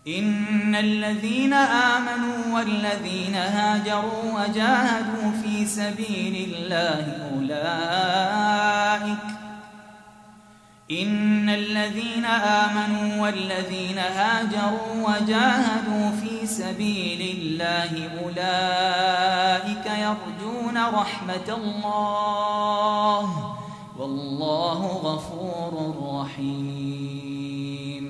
إن الذين آمنوا والذين هاجروا وجاهدوا في سبيل الله أولئك يرجون رحمة الله والله غفور رحيم.